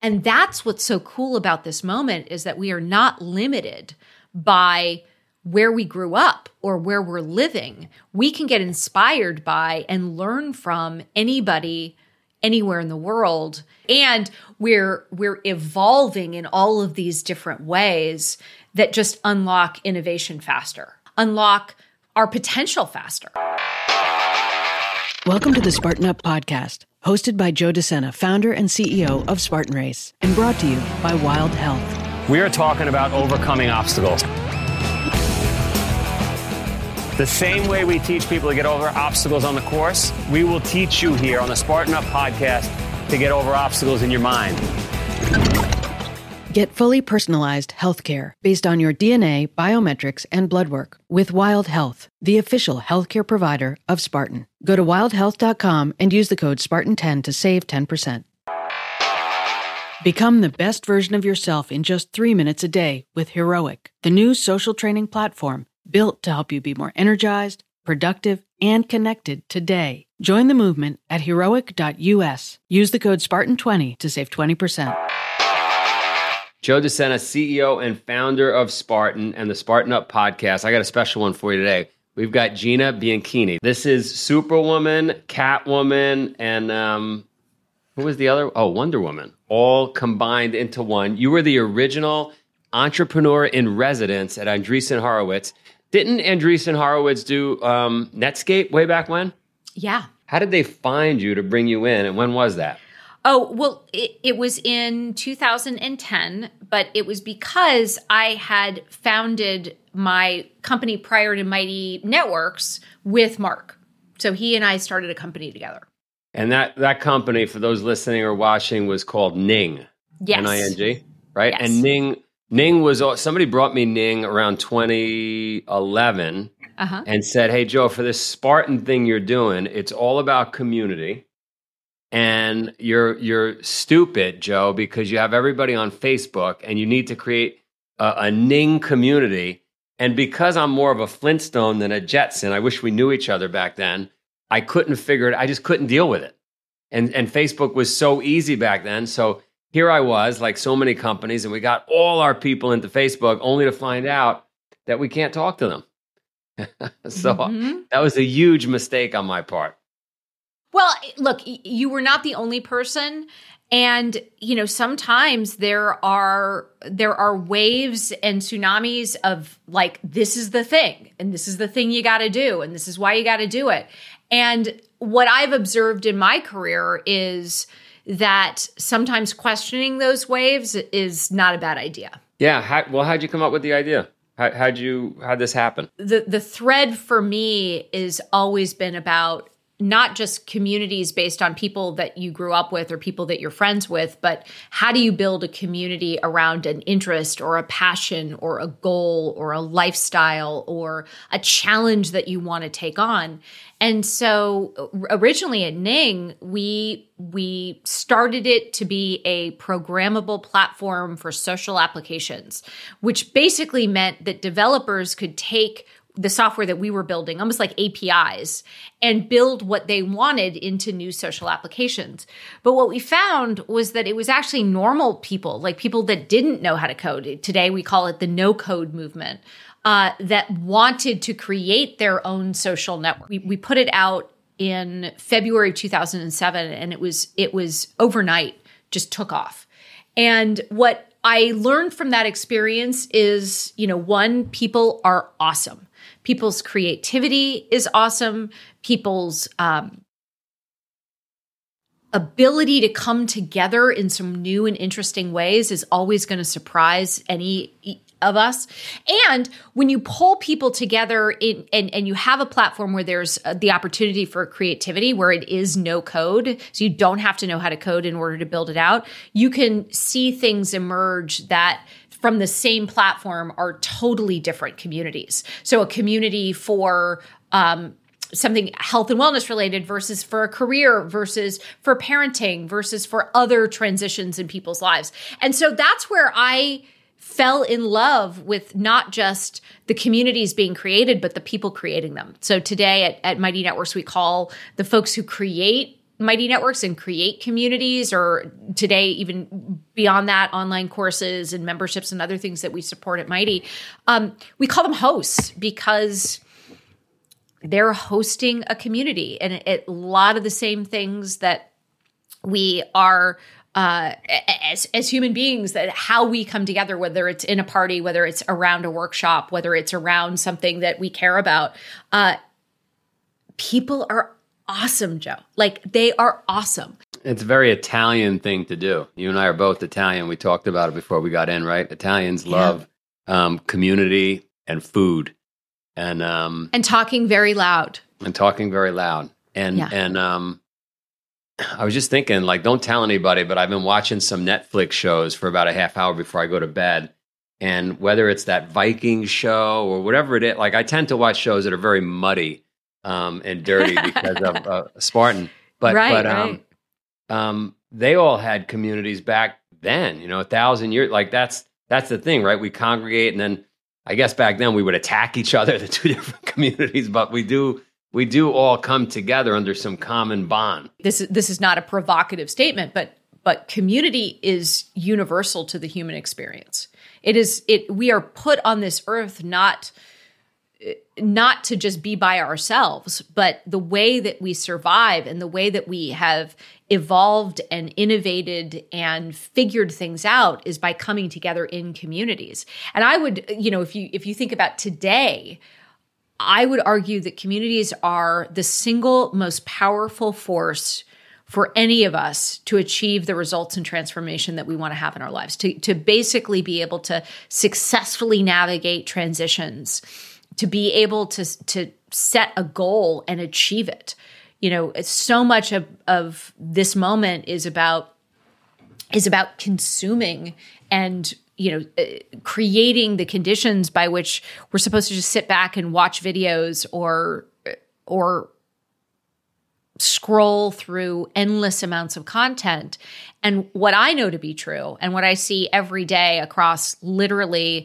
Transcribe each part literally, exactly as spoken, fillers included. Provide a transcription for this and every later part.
And that's what's so cool about this moment, is that we are not limited by where we grew up or where we're living. We can get inspired by and learn from anybody anywhere in the world. And we're we're evolving in all of these different ways that just unlock innovation faster, unlock our potential faster. Welcome to the Spartan Up Podcast, hosted by Joe DeSena, founder and C E O of Spartan Race, and brought to you by Wild Health. We are talking about overcoming obstacles. The same way we teach people to get over obstacles on the course, we will teach you here on the Spartan Up Podcast to get over obstacles in your mind. Get fully personalized healthcare based on your D N A, biometrics, and blood work with Wild Health, the official healthcare provider of Spartan. Go to wild health dot com and use the code Spartan ten to save ten percent. Become the best version of yourself in just three minutes a day with Heroic, the new social training platform built to help you be more energized, productive, and connected today. Join the movement at heroic dot U S. Use the code Spartan twenty to save twenty percent. Joe DeSena, C E O and founder of Spartan and the Spartan Up Podcast. I got a special one for you today. We've got Gina Bianchini. This is Superwoman, Catwoman, and um, who was the other? Oh, Wonder Woman, all combined into one. You were the original entrepreneur in residence at Andreessen Horowitz. Didn't Andreessen Horowitz do um, Netscape way back when? Yeah. How did they find you to bring you in, and when was that? Oh, well, it, it was in two thousand ten, but it was because I had founded my company prior to Mighty Networks with Mark. So he and I started a company together. And that, that company, for those listening or watching, was called Ning. Yes. N I N G, right? Yes. And Ning, Ning was, somebody brought me Ning around twenty eleven uh-huh. and said, hey, Joe, for this Spartan thing you're doing, it's all about community. And you're you're stupid, Joe, because you have everybody on Facebook and you need to create a, a Ning community. And because I'm more of a Flintstone than a Jetson, I wish we knew each other back then, I couldn't figure it. I just couldn't deal with it. And and Facebook was so easy back then. So here I was, like so many companies, and we got all our people into Facebook only to find out that we can't talk to them. so mm-hmm. that was a huge mistake on my part. Well, look, you were not the only person. And, you know, sometimes there are there are waves and tsunamis of like, this is the thing, and this is the thing you got to do, and this is why you got to do it. And what I've observed in my career is that sometimes questioning those waves is not a bad idea. Yeah. How, well, how'd you come up with the idea? How, how'd you, how'd this happen? The the thread for me is always been about not just communities based on people that you grew up with or people that you're friends with, but how do you build a community around an interest or a passion or a goal or a lifestyle or a challenge that you want to take on? And so originally at Ning, we we started it to be a programmable platform for social applications, which basically meant that developers could take the software that we were building, almost like A P Is, and build what they wanted into new social applications. But what we found was that it was actually normal people, like people that didn't know how to code. Today, we call it the no-code movement, uh, that wanted to create their own social network. We, we put it out in February two thousand seven, and it was it was overnight, just took off. And what I learned from that experience is, you know, one, people are awesome. People's creativity is awesome. People's um, ability to come together in some new and interesting ways is always going to surprise any of us. And when you pull people together in, and, and you have a platform where there's the opportunity for creativity, where it is no code, so you don't have to know how to code in order to build it out, you can see things emerge that from the same platform are totally different communities. So a community for um, something health and wellness related versus for a career versus for parenting versus for other transitions in people's lives. And so that's where I fell in love with not just the communities being created, but the people creating them. So today at, at Mighty Networks, we call the folks who create Mighty Networks and create communities, or today, even beyond that, online courses and memberships and other things that we support at Mighty, um, we call them hosts because they're hosting a community. And it, it, a lot of the same things that we are uh, as, as human beings, that how we come together, whether it's in a party, whether it's around a workshop, whether it's around something that we care about, uh, people are awesome, Joe. Like, they are awesome. It's a very Italian thing to do. You and I are both Italian. We talked about it before we got in, right? Italians love yeah. um, community and food. And um, and talking very loud. And talking very loud. And yeah. and um, I was just thinking, like, don't tell anybody, but I've been watching some Netflix shows for about a half hour before I go to bed. And whether it's that Viking show or whatever it is, like, I tend to watch shows that are very muddy um, and dirty because of uh, Spartan. But right, but right. um, um, they all had communities back then, you know, a thousand years. Like, that's that's the thing, right? We congregate, and then I guess back then we would attack each other, the two different communities, but we do we do all come together under some common bond. This is this is not a provocative statement, but but community is universal to the human experience. It is it we are put on this earth not not to just be by ourselves, but the way that we survive and the way that we have evolved and innovated and figured things out is by coming together in communities. And I would, you know, if you if you think about today, I would argue that communities are the single most powerful force for any of us to achieve the results and transformation that we want to have in our lives, to, to basically be able to successfully navigate transitions, to be able to, to set a goal and achieve it. You know, so much of, of this moment is about is about consuming and, you know, uh, creating the conditions by which we're supposed to just sit back and watch videos or or scroll through endless amounts of content. And what I know to be true, and what I see every day across literally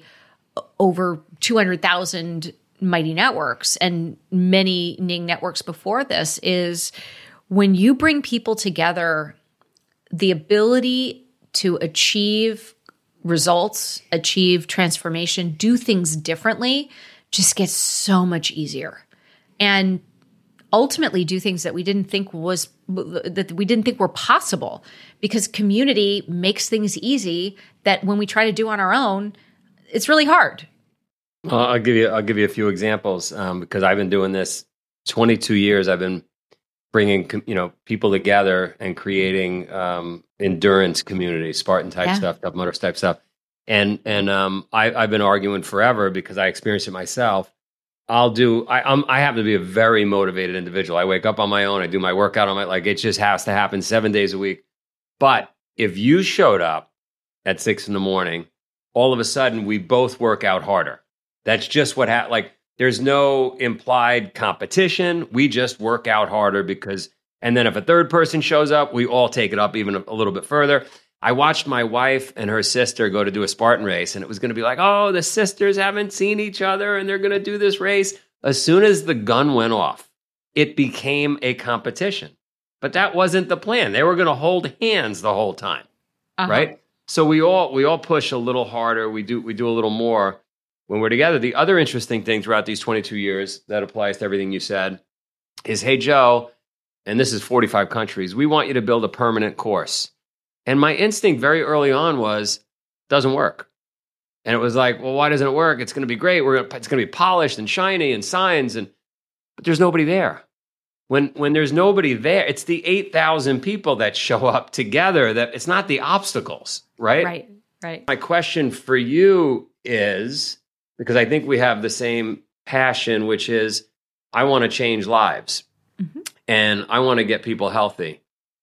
over two hundred thousand Mighty Networks and many Ning networks before this, is when you bring people together, the ability to achieve results, achieve transformation, do things differently just gets so much easier. And ultimately do things that we didn't think was that we didn't think were possible, because community makes things easy that when we try to do on our own, it's really hard. Well, I'll give you I'll give you a few examples um, because I've been doing this twenty-two years. I've been bringing you know people together and creating um, endurance communities, Spartan type yeah. stuff, Tough Mudder type stuff, and and um, I, I've been arguing forever because I experienced it myself. I'll do. I I'm, I happen to be a very motivated individual. I wake up on my own. I do my workout on my like. It just has to happen seven days a week. But if you showed up at six in the morning, all of a sudden we both work out harder. That's just what happened. Like, there's no implied competition. We just work out harder because, and then if a third person shows up, we all take it up even a, a little bit further. I watched my wife and her sister go to do a Spartan race, and it was going to be like, oh, the sisters haven't seen each other and they're going to do this race. As soon as the gun went off, it became a competition. But that wasn't the plan. They were going to hold hands the whole time, uh-huh. right? So we all we all push a little harder. We do we do a little more when we're together. The other interesting thing throughout these twenty-two years that applies to everything you said is, hey, Joe, and this is forty-five countries, we want you to build a permanent course. And my instinct very early on was, doesn't work. And it was like, well, why doesn't it work? It's going to be great. We're gonna, it's going to be polished and shiny and signs, and but there's nobody there. When when there's nobody there, it's the eight thousand people that show up together. That it's not the obstacles, right? Right, right. My question for you is, because I think we have the same passion, which is I want to change lives, mm-hmm. and I want to get people healthy.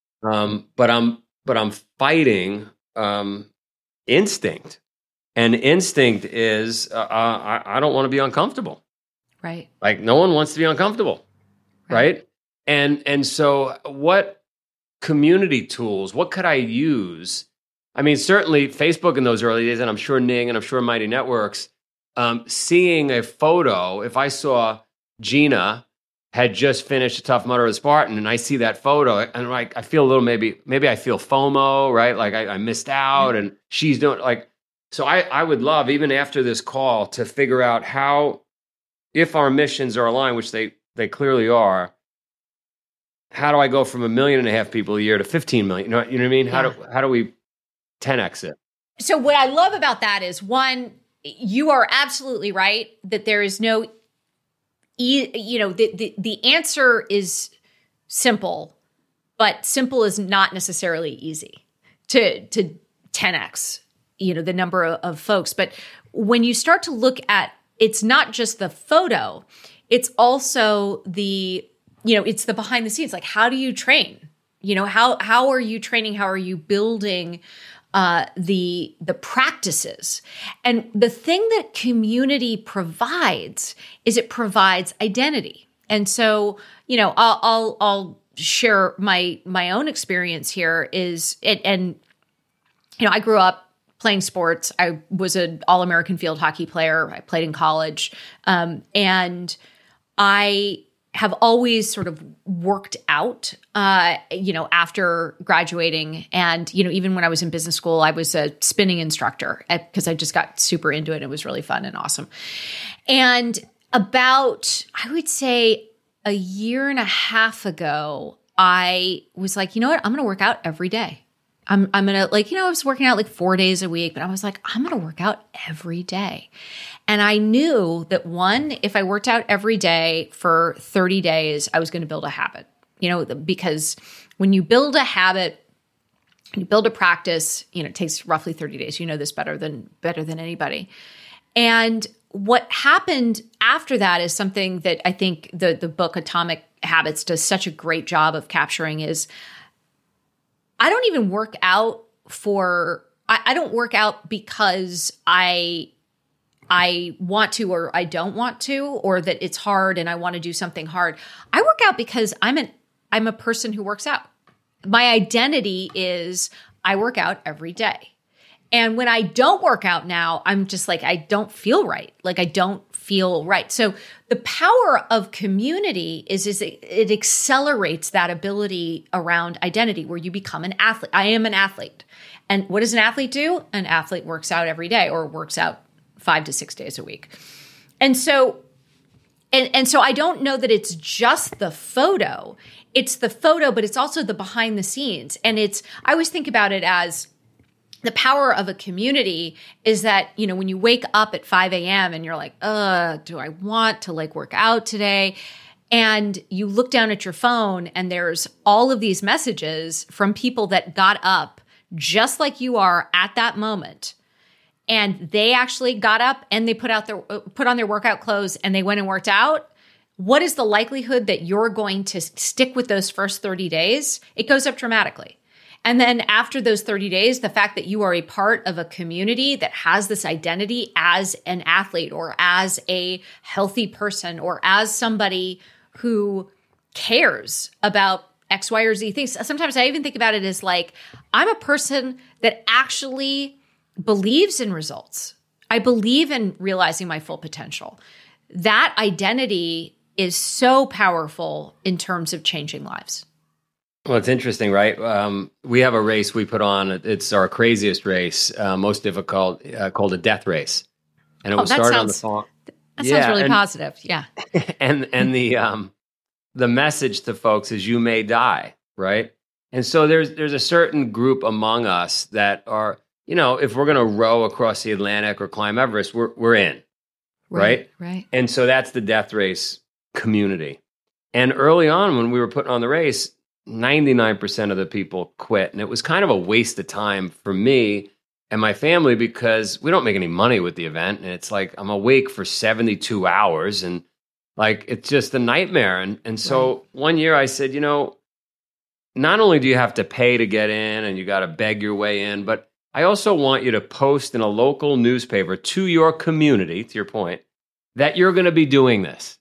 Um, but I'm but I'm fighting um, instinct, and instinct is uh, I, I don't want to be uncomfortable. Right. Like, no one wants to be uncomfortable, right? right? And and so what community tools? What could I use? I mean, certainly Facebook in those early days, and I'm sure Ning, and I'm sure Mighty Networks. Um, seeing a photo, if I saw Gina had just finished a Tough Mudder of the Spartan, and I see that photo, and like I feel a little maybe maybe I feel FOMO, right? Like I, I missed out, and she's doing like so. I I would love even after this call to figure out how, if our missions are aligned, which they they clearly are. How do I go from a million and a half people a year to fifteen million? You know, you know what I mean? How yeah. do how do we ten X it? So what I love about that is, one, you are absolutely right that there is no, e- you know, the, the, the answer is simple, but simple is not necessarily easy to, to ten X, you know, the number of, of folks. But when you start to look at, it's not just the photo, it's also the, you know, it's the behind the scenes. Like, how do you train? You know, how, how are you training? How are you building Uh, the the practices? And the thing that community provides is it provides identity. And so, you know, I'll I'll, I'll share my my own experience here. Is it and you know, I grew up playing sports. I was an All-American field hockey player. I played in college, um, and I have always sort of worked out, uh, you know, after graduating. And, you know, even when I was in business school, I was a spinning instructor because I just got super into it. It was really fun and awesome. And about, I would say a year and a half ago, I was like, you know what? I'm going to work out every day. I'm, I'm going to like, you know, I was working out like four days a week, but I was like, I'm going to work out every day. And I knew that one, if I worked out every day for thirty days, I was going to build a habit, you know, because when you build a habit, you build a practice, you know, it takes roughly thirty days. You know this better than, better than anybody. And what happened after that is something that I think the, the book Atomic Habits does such a great job of capturing is I don't even work out for, I, I don't work out because I I want to or I don't want to, or that it's hard and I want to do something hard. I work out because I'm an I'm a person who works out. My identity is I work out every day. And when I don't work out now, I'm just like, I don't feel right. Like I don't feel right. So the power of community is, is it, it accelerates that ability around identity where you become an athlete. I am an athlete. And what does an athlete do? An athlete works out every day or works out five to six days a week. And so, and, and so I don't know that it's just the photo. It's the photo, but it's also the behind the scenes. And it's, I always think about it as the power of a community is that, you know, when you wake up at five a.m. and you're like, uh, do I want to like work out today? And you look down at your phone and there's all of these messages from people that got up just like you are at that moment. And they actually got up and they put out their put on their workout clothes and they went and worked out. What is the likelihood that you're going to stick with those first thirty days? It goes up dramatically. And then after those thirty days, the fact that you are a part of a community that has this identity as an athlete or as a healthy person or as somebody who cares about X, Y, or Z things. Sometimes I even think about it as like, I'm a person that actually believes in results. I believe in realizing my full potential. That identity is so powerful in terms of changing lives. Well, it's interesting, right? Um, we have a race we put on. It's our craziest race, uh, most difficult, uh, called a death race. And it oh, was that started sounds, on the phone. That yeah, sounds really and, positive. Yeah. And and the um, the message to folks is you may die, right? And so there's there's a certain group among us that are, you know, if we're going to row across the Atlantic or climb Everest, we're we're in, right? Right. Right. And so that's the death race community. And early on when we were putting on the race, ninety-nine percent of the people quit. And it was kind of a waste of time for me and my family because we don't make any money with the event. And it's like, I'm awake for seventy-two hours and like, it's just a nightmare. And, and so right. one year I said, you know, not only do you have to pay to get in and you got to beg your way in, but I also want you to post in a local newspaper to your community, to your point, that you're going to be doing this.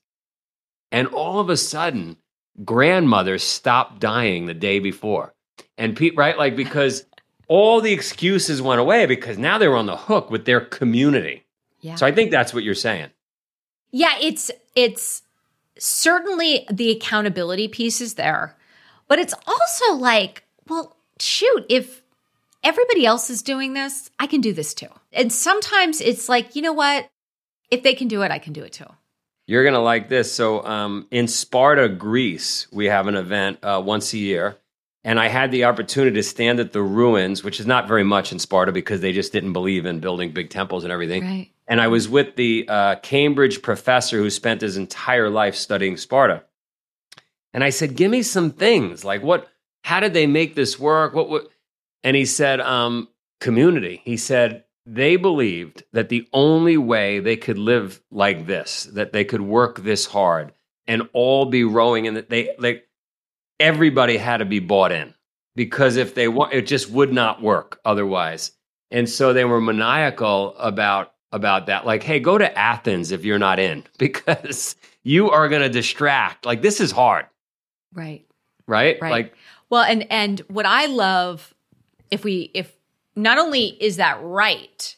And all of a sudden, grandmothers stopped dying the day before. And Pete, right? Like, because all the excuses went away because now they were on the hook with their community. Yeah. So I think that's what you're saying. Yeah, it's, it's, certainly the accountability piece is there, but it's also like, well, shoot, if everybody else is doing this, I can do this too. And sometimes it's like, you know what? If they can do it, I can do it too. You're going to like this. So um, in Sparta, Greece, we have an event uh, once a year. And I had the opportunity to stand at the ruins, which is not very much in Sparta because they just didn't believe in building big temples and everything. Right. And I was with the uh, Cambridge professor who spent his entire life studying Sparta. And I said, give me some things. Like what, how did they make this work? What, what? And he said, um, community. He said, they believed that the only way they could live like this, that they could work this hard and all be rowing, and that they, like, everybody had to be bought in, because if they want, it just would not work otherwise. And so they were maniacal about, about that. Like, hey, go to Athens if you're not in, because you are going to distract. Like, this is hard. Right. Right. Right. Like, well, and, and what I love, if we, if not only is that right,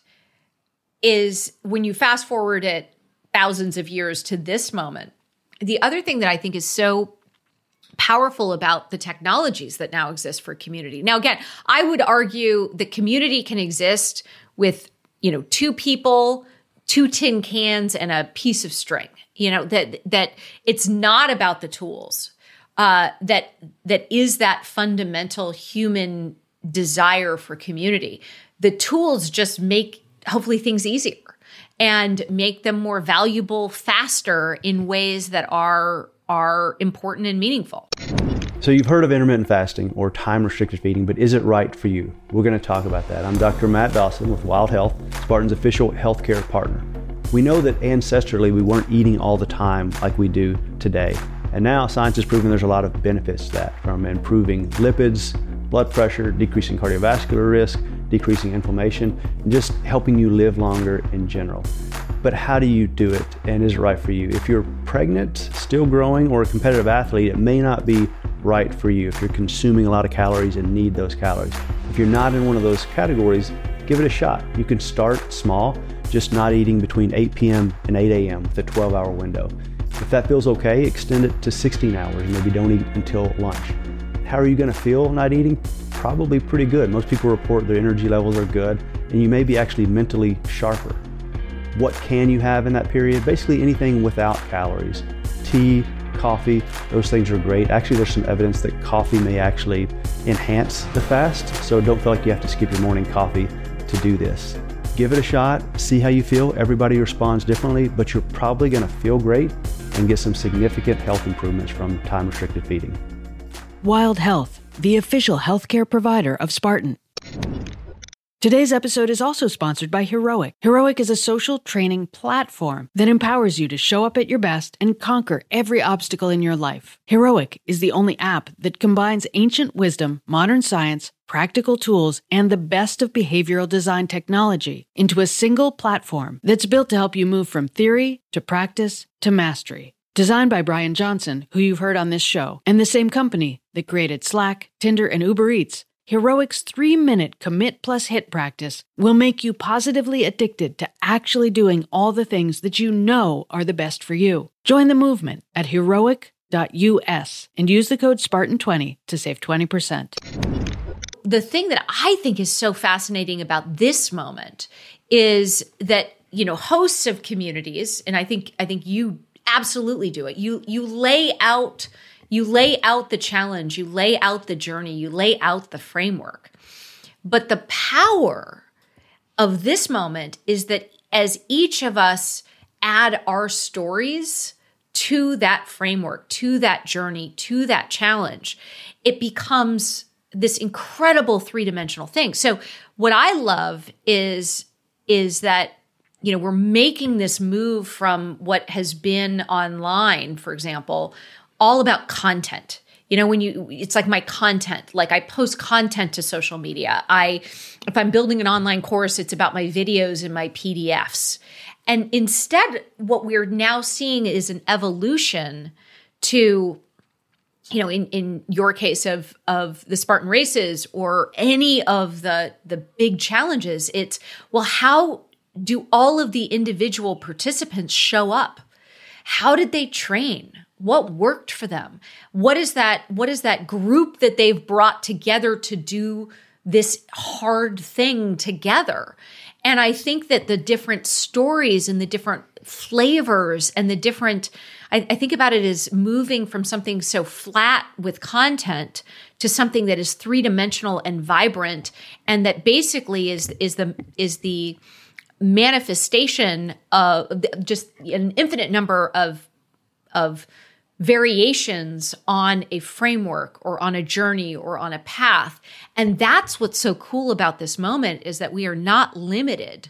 is when you fast forward it thousands of years to this moment, the other thing that I think is so powerful about the technologies that now exist for community. Now, again, I would argue that community can exist with, you know, two people, two tin cans, and a piece of string. You know, that that it's not about the tools. Uh, that that is that fundamental human desire for community. The tools just make hopefully things easier and make them more valuable faster in ways that are are important and meaningful. So you've heard of intermittent fasting or time-restricted feeding, but is it right for you? We're going to talk about that. I'm Doctor Matt Dawson with Wild Health, Spartan's official healthcare partner. We know that ancestrally we weren't eating all the time like we do today. And now science has proven there's a lot of benefits to that, from improving lipids, blood pressure, decreasing cardiovascular risk, decreasing inflammation, and just helping you live longer in general. But how do you do it, and is it right for you? If you're pregnant, still growing, or a competitive athlete, it may not be right for you if you're consuming a lot of calories and need those calories. If you're not in one of those categories, give it a shot. You can start small, just not eating between eight p.m. and eight a.m. with a twelve hour window. If that feels okay, extend it to sixteen hours, and maybe don't eat until lunch. How are you going to feel not eating? Probably pretty good. Most people report their energy levels are good, and you may be actually mentally sharper. What can you have in that period? Basically anything without calories. Tea, coffee, those things are great. Actually, there's some evidence that coffee may actually enhance the fast, so don't feel like you have to skip your morning coffee to do this. Give it a shot, see how you feel. Everybody responds differently, but you're probably going to feel great and get some significant health improvements from time-restricted feeding. Wild Health, the official healthcare provider of Spartan. Today's episode is also sponsored by Heroic. Heroic is a social training platform that empowers you to show up at your best and conquer every obstacle in your life. Heroic is the only app that combines ancient wisdom, modern science, practical tools, and the best of behavioral design technology into a single platform that's built to help you move from theory to practice to mastery. Designed by Brian Johnson, who you've heard on this show, and the same company that created Slack, Tinder, and Uber Eats, Heroic's three-minute commit plus hit practice will make you positively addicted to actually doing all the things that you know are the best for you. Join the movement at heroic dot U S and use the code Spartan twenty to save twenty percent. The thing that I think is so fascinating about this moment is that, you know, hosts of communities, and I think I think you absolutely do it. You you lay out You lay out the challenge, you lay out the journey, you lay out the framework. But the power of this moment is that as each of us add our stories to that framework, to that journey, to that challenge, it becomes this incredible three-dimensional thing. So what I love is, is that, you know, we're making this move from what has been online, for example, all about content. You know, when you, it's like my content, like I post content to social media. I, if I'm building an online course, it's about my videos and my P D Fs. And instead, what we're now seeing is an evolution to, you know, in, in your case of, of the Spartan races or any of the, the big challenges, it's, well, how do all of the individual participants show up? How did they train? What worked for them? What is that, what is that group that they've brought together to do this hard thing together? And I think that the different stories and the different flavors and the different, I, I think about it as moving from something so flat with content to something that is three-dimensional and vibrant, and that basically is is the is the manifestation of just an infinite number of of variations on a framework or on a journey or on a path. And that's what's so cool about this moment, is that we are not limited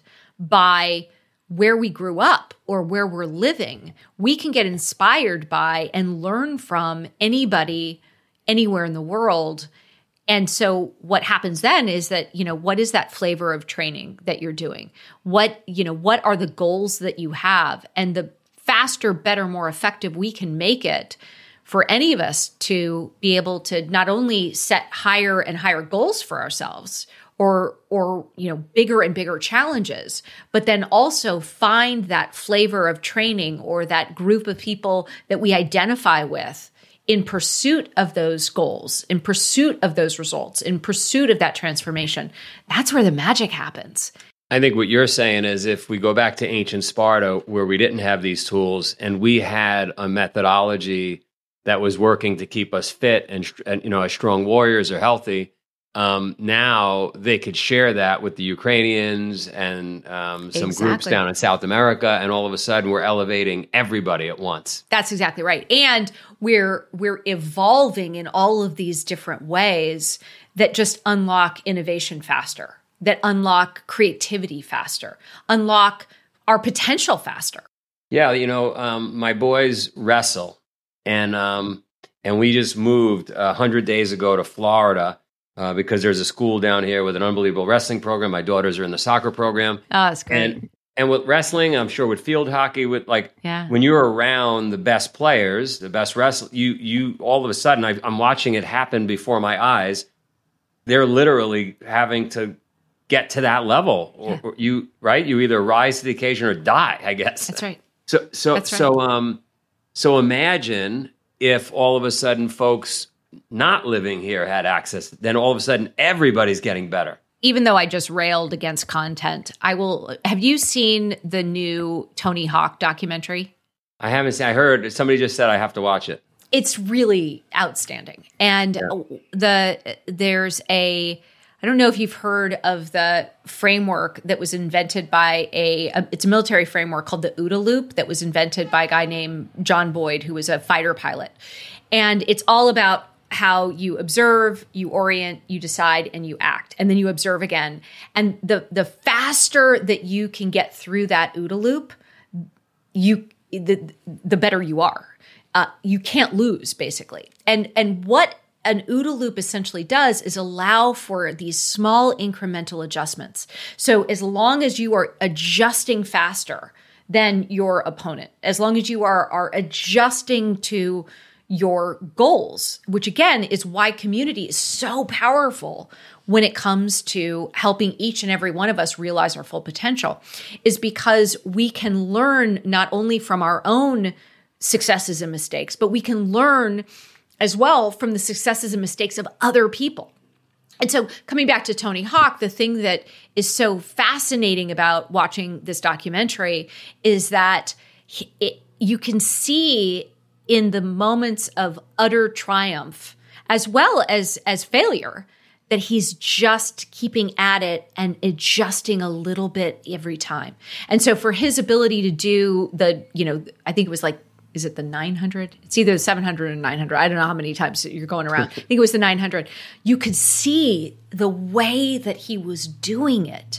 by where we grew up or where we're living. We can get inspired by and learn from anybody anywhere in the world. And so what happens then is that, you know, what is that flavor of training that you're doing? What, you know, what are the goals that you have? And the faster, better, more effective we can make it for any of us to be able to not only set higher and higher goals for ourselves, or, or, you know, bigger and bigger challenges, but then also find that flavor of training or that group of people that we identify with in pursuit of those goals, in pursuit of those results, in pursuit of that transformation. That's where the magic happens. I think what you're saying is, if we go back to ancient Sparta, where we didn't have these tools and we had a methodology that was working to keep us fit and, and you know, as strong warriors or healthy, um, now they could share that with the Ukrainians and um, some exactly. groups down in South America, and all of a sudden we're elevating everybody at once. That's exactly right. And we're we're evolving in all of these different ways that just unlock innovation faster, that unlock creativity faster, unlock our potential faster. Yeah, you know, um, my boys wrestle, and um, and we just moved a hundred days ago to Florida uh, because there's a school down here with an unbelievable wrestling program. My daughters are in the soccer program. Oh, that's great. And, and with wrestling, I'm sure with field hockey, with like yeah. when you're around the best players, the best wrestlers, you you all of a sudden I, I'm watching it happen before my eyes. They're literally having to get to that level, or, yeah. or you right. You either rise to the occasion or die, I guess. That's right. So so That's right. so um so imagine if all of a sudden folks not living here had access, then all of a sudden everybody's getting better. Even though I just railed against content, I will. Have you seen the new Tony Hawk documentary? I haven't seen. I heard somebody just said I have to watch it. It's really outstanding, and yeah. the there's a. I don't know if you've heard of the framework that was invented by a, a, it's a military framework called the OODA loop that was invented by a guy named John Boyd, who was a fighter pilot. And it's all about how you observe, you orient, you decide, and you act. And then you observe again. And the, the faster that you can get through that OODA loop, you the, the better you are. Uh, you can't lose, basically. And, and what an OODA loop essentially does is allow for these small incremental adjustments. So as long as you are adjusting faster than your opponent, as long as you are, are adjusting to your goals, which again is why community is so powerful when it comes to helping each and every one of us realize our full potential, is because we can learn not only from our own successes and mistakes, but we can learn as well from the successes and mistakes of other people. And so coming back to Tony Hawk, the thing that is so fascinating about watching this documentary is that he, it, you can see in the moments of utter triumph, as well as, as failure, that he's just keeping at it and adjusting a little bit every time. And so for his ability to do the, you know, I think it was like, is it the nine hundred? It's either seven hundred and nine hundred. I don't know how many times you're going around. I think it was the nine hundred. You could see the way that he was doing it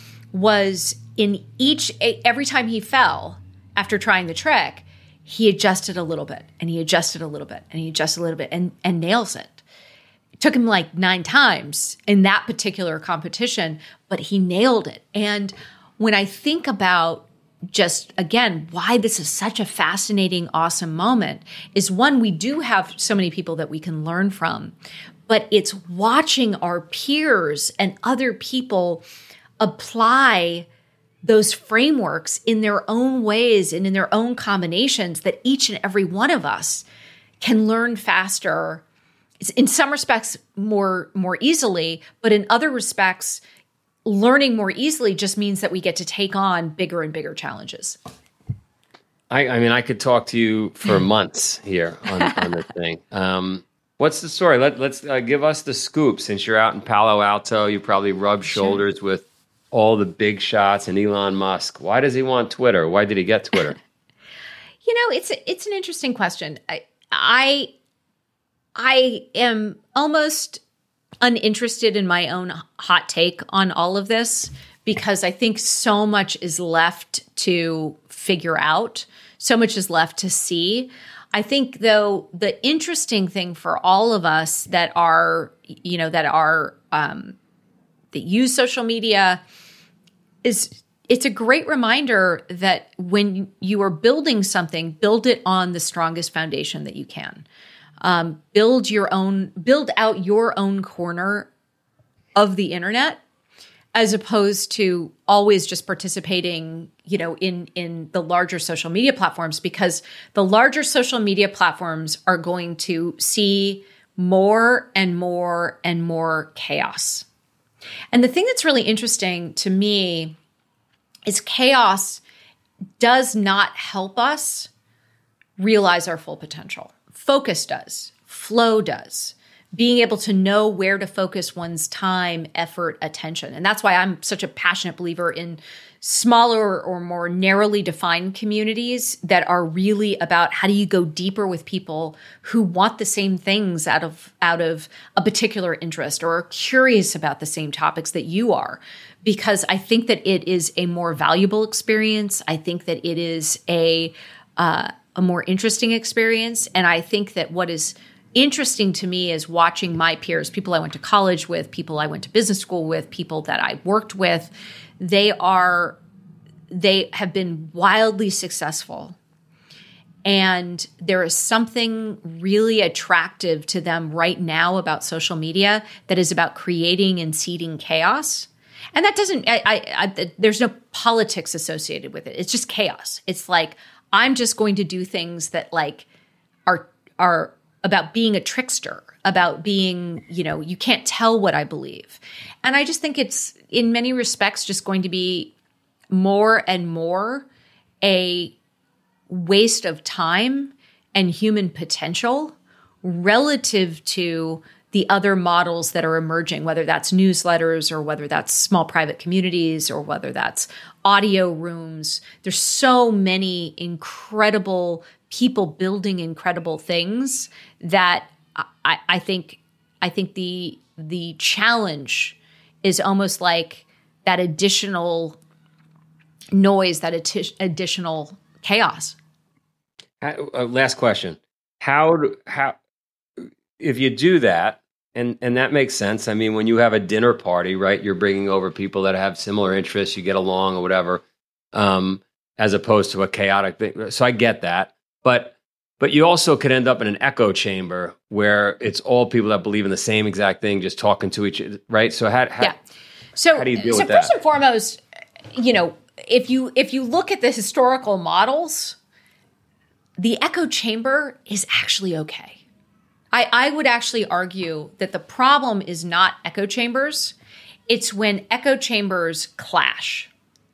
was in each, every time he fell after trying the trick, he adjusted a little bit and he adjusted a little bit and he adjusted a little bit and, and nails it. It took him like nine times in that particular competition, but he nailed it. And when I think about just, again, why this is such a fascinating, awesome moment is, one, we do have so many people that we can learn from, but it's watching our peers and other people apply those frameworks in their own ways and in their own combinations that each and every one of us can learn faster, in some respects more more easily, but in other respects, learning more easily just means that we get to take on bigger and bigger challenges. I, I mean, I could talk to you for months here on, on this thing. Um, what's the story? Let, let's uh, give us the scoop. Since you're out in Palo Alto, you probably rub shoulders sure. with all the big shots and Elon Musk. Why does he want Twitter? Why did he get Twitter? You know, it's it's an interesting question. I I, I am almost uninterested in my own hot take on all of this because I think so much is left to figure out. So much is left to see. I think, though, the interesting thing for all of us that are, you know, that are um, that use social media is it's a great reminder that when you are building something, build it on the strongest foundation that you can. Um, build your own, build out your own corner of the internet, as opposed to always just participating, you know, in in the larger social media platforms, because the larger social media platforms are going to see more and more and more chaos. And the thing that's really interesting to me is chaos does not help us realize our full potential. Focus does. Flow does. Being able to know where to focus one's time, effort, attention. And that's why I'm such a passionate believer in smaller or more narrowly defined communities that are really about how do you go deeper with people who want the same things out of out of a particular interest or are curious about the same topics that you are. Because I think that it is a more valuable experience. I think that it is a uh, a more interesting experience. And I think that what is interesting to me is watching my peers, people I went to college with, people I went to business school with, people that I worked with, they are, they have been wildly successful. And there is something really attractive to them right now about social media that is about creating and seeding chaos. And that doesn't, I, I, I, there's no politics associated with it. It's just chaos. It's like, I'm just going to do things that like are, are, about being a trickster, about being, you know, you can't tell what I believe. And I just think it's, in many respects, just going to be more and more a waste of time and human potential relative to the other models that are emerging, whether that's newsletters or whether that's small private communities or whether that's audio rooms. There's so many incredible people building incredible things that I, I think I think the the challenge is almost like that additional noise, that atti- additional chaos. Uh, last question: How do, how if you do that, and and that makes sense. I mean, when you have a dinner party, right? You're bringing over people that have similar interests, you get along or whatever, um, as opposed to a chaotic thing. So I get that. But but you also could end up in an echo chamber where it's all people that believe in the same exact thing, just talking to each other, right? So how, how, yeah. so, how do you deal so with that? So first and foremost, you know, if you if you look at the historical models, the echo chamber is actually okay. I, I would actually argue that the problem is not echo chambers. It's when echo chambers clash.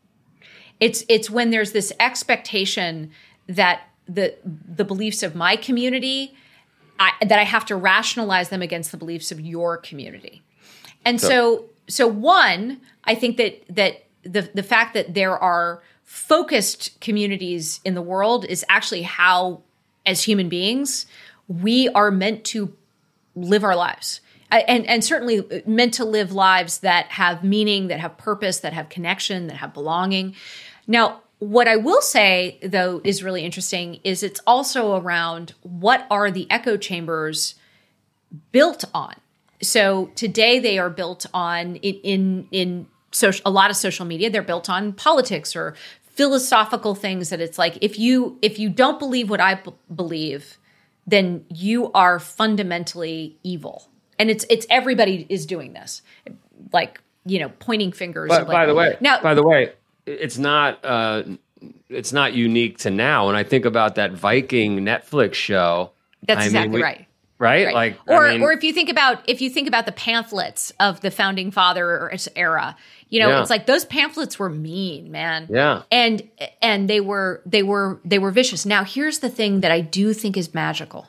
It's it's when there's this expectation that the the beliefs of my community, I, that I have to rationalize them against the beliefs of your community. And so, so, so one, I think that that the the fact that there are focused communities in the world is actually how, as human beings, we are meant to live our lives. And, and certainly meant to live lives that have meaning, that have purpose, that have connection, that have belonging. Now, what I will say, though, is really interesting is it's also around what are the echo chambers built on. So today they are built on, in in, in social, a lot of social media, they're built on politics or philosophical things that it's like, if you if you don't believe what I b- believe, then you are fundamentally evil. And it's it's everybody is doing this, like, you know, pointing fingers. But, like, by the way, now, by the way, it's not uh, it's not unique to now. When I think about that Viking Netflix show, that's I exactly mean, we, right. Right? right. Like, or I mean, or if you think about if you think about the pamphlets of the founding father era, you know, yeah. it's like those pamphlets were mean, man. Yeah. And and they were they were they were vicious. Now, here's the thing that I do think is magical.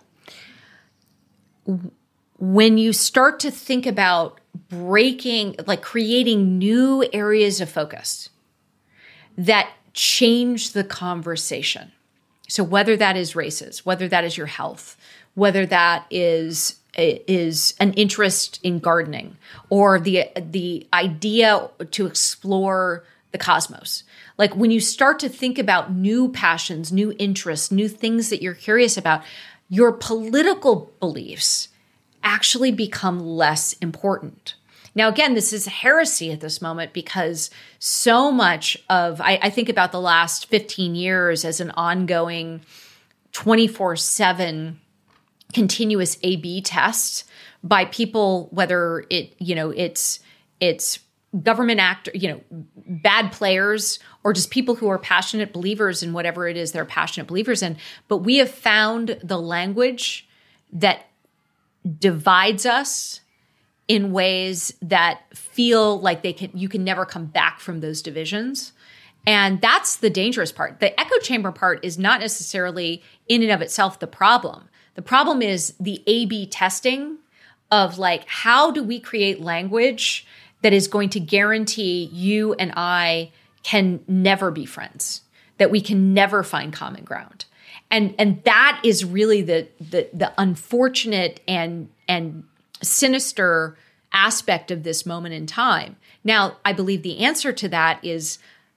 When you start to think about breaking, like creating new areas of focus that change the conversation. So whether that is races, whether that is your health, whether that is is an interest in gardening or the the idea to explore the cosmos. Like when you start to think about new passions, new interests, new things that you're curious about, your political beliefs actually become less important. Now, again, this is heresy at this moment because so much of, I, I think about the last fifteen years as an ongoing twenty-four seven continuous A B test by people, whether it, you know, it's, it's government actor, you know, bad players, or just people who are passionate believers in whatever it is they're passionate believers in. But we have found the language that divides us in ways that feel like they can, you can never come back from those divisions. And that's the dangerous part. The echo chamber part is not necessarily in and of itself the problem. The problem is the A B testing of like, how do we create language that is going to guarantee you and I can never be friends, that we can never find common ground. And and that is really the the, the unfortunate and and sinister aspect of this moment in time. Now, I believe the answer to that is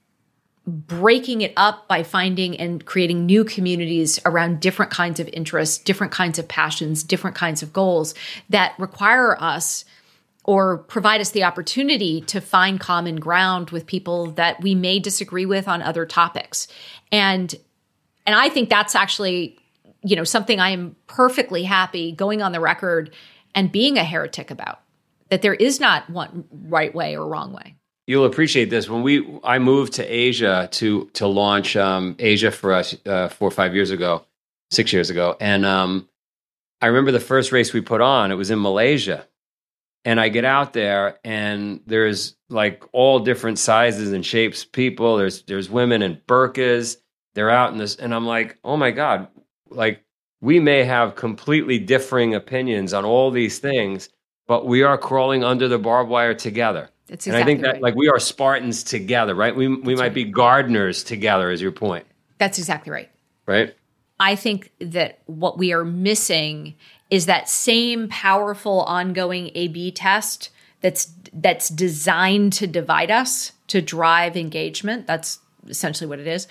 breaking it up by finding and creating new communities around different kinds of interests, different kinds of passions, different kinds of goals that require us or provide us the opportunity to find common ground with people that we may disagree with on other topics. And and I think that's actually, you know, something I am perfectly happy going on the record and being a heretic about, that there is not one right way or wrong way. You'll appreciate this. When we, I moved to Asia to to launch um, Asia for us uh, four or five years ago, six years ago, and um, I remember the first race we put on. It was in Malaysia, and I get out there, and there's like all different sizes and shapes of people. There's there's women in burqas. They're out in this, and I'm like, oh my God, like we may have completely differing opinions on all these things, but we are crawling under the barbed wire together. That's exactly and I think that right. like we are Spartans together, right? We we That's might right. be gardeners together, is your point. That's exactly right. Right? I think that what we are missing is that same powerful ongoing A B test that's that's designed to divide us, to drive engagement. That's essentially what it is.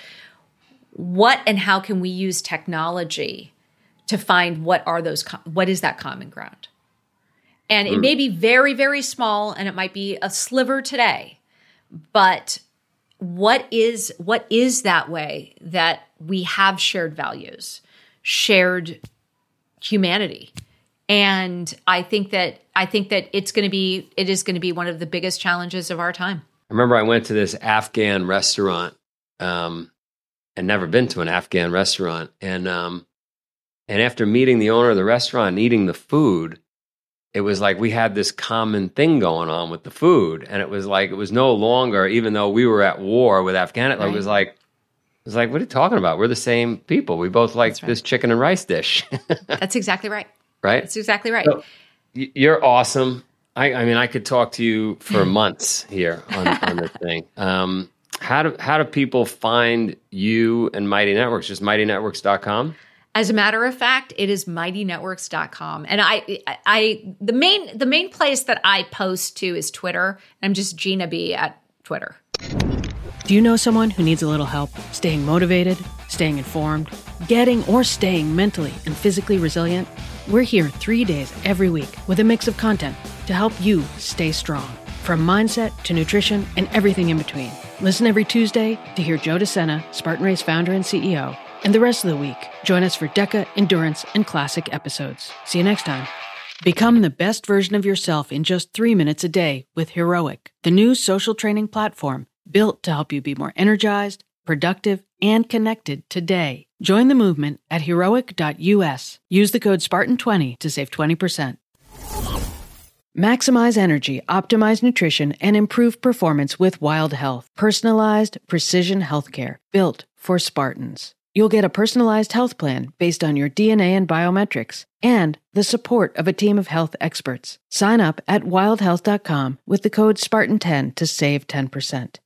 What and how can we use technology to find what are those what is that common ground? And it may be very, very small, and it might be a sliver today. But what is what is that way that we have shared values, shared humanity? And I think that I think that it's going to be it is going to be one of the biggest challenges of our time. I remember I went to this Afghan restaurant, um, and never been to an Afghan restaurant, and um, and after meeting the owner of the restaurant and eating the food, it was like we had this common thing going on with the food. And it was like, it was no longer, even though we were at war with Afghanistan, right. it was like, it was like, what are you talking about? We're the same people. We both like right. this chicken and rice dish. That's exactly right. Right? That's exactly right. So, you're awesome. I, I mean, I could talk to you for months here on, on this thing. Um, how do, how do people find you and Mighty Networks? Just mighty networks dot com? As a matter of fact, it is mighty networks dot com. And I, I, the main, the main place that I post to is Twitter. I'm just Gina B at Twitter. Do you know someone who needs a little help staying motivated, staying informed, getting or staying mentally and physically resilient? We're here three days every week with a mix of content to help you stay strong. From mindset to nutrition and everything in between. Listen every Tuesday to hear Joe DeSena, Spartan Race founder and C E O. And the rest of the week, join us for DECA, Endurance, and Classic episodes. See you next time. Become the best version of yourself in just three minutes a day with Heroic, the new social training platform built to help you be more energized, productive, and connected today. Join the movement at heroic dot U S. Use the code Spartan twenty to save twenty percent. Maximize energy, optimize nutrition, and improve performance with Wild Health. Personalized precision healthcare built for Spartans. You'll get a personalized health plan based on your D N A and biometrics and the support of a team of health experts. Sign up at wild health dot com with the code Spartan ten to save ten percent.